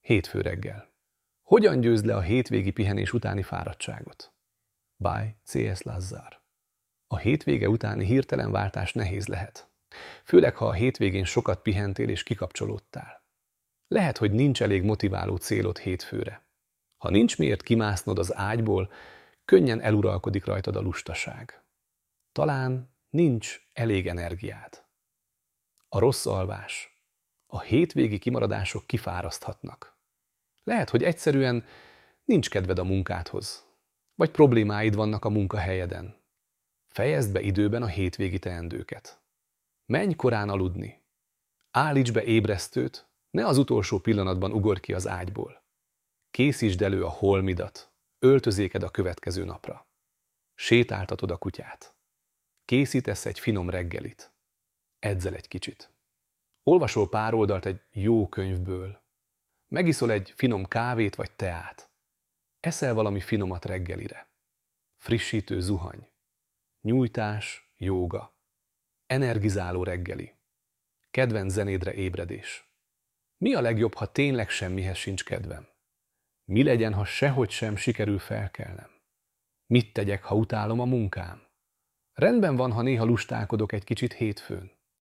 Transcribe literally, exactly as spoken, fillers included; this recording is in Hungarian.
Hétfő reggel. Hogyan győzd le a hétvégi pihenés utáni fáradtságot? By cé es Lazzár. A hétvége utáni hirtelen váltás nehéz lehet. Főleg, ha a hétvégén sokat pihentél és kikapcsolódtál. Lehet, hogy nincs elég motiváló célod hétfőre. Ha nincs miért kimásznod az ágyból, könnyen eluralkodik rajtad a lustaság. Talán nincs elég energiád. A rossz alvás, a hétvégi kimaradások kifáraszthatnak. Lehet, hogy egyszerűen nincs kedved a munkádhoz, vagy problémáid vannak a munkahelyeden. Fejezd be időben a hétvégi teendőket. Menj korán aludni. Állíts be ébresztőt, ne az utolsó pillanatban ugorj ki az ágyból. Készítsd elő a holmidat, öltözéked a következő napra. Sétáltatod a kutyát. Készítesz egy finom reggelit. Edzel egy kicsit. Olvasol pár oldalt egy jó könyvből. Megiszol egy finom kávét vagy teát. Eszel valami finomat reggelire. Frissítő zuhany. Nyújtás, jóga. Energizáló reggeli. Kedvenc zenédre ébredés. Mi a legjobb, ha tényleg semmihez sincs kedvem? Mi legyen, ha sehogy sem sikerül felkelnem? Mit tegyek, ha utálom a munkám? Rendben van, ha néha lustálkodok egy kicsit hétfőn.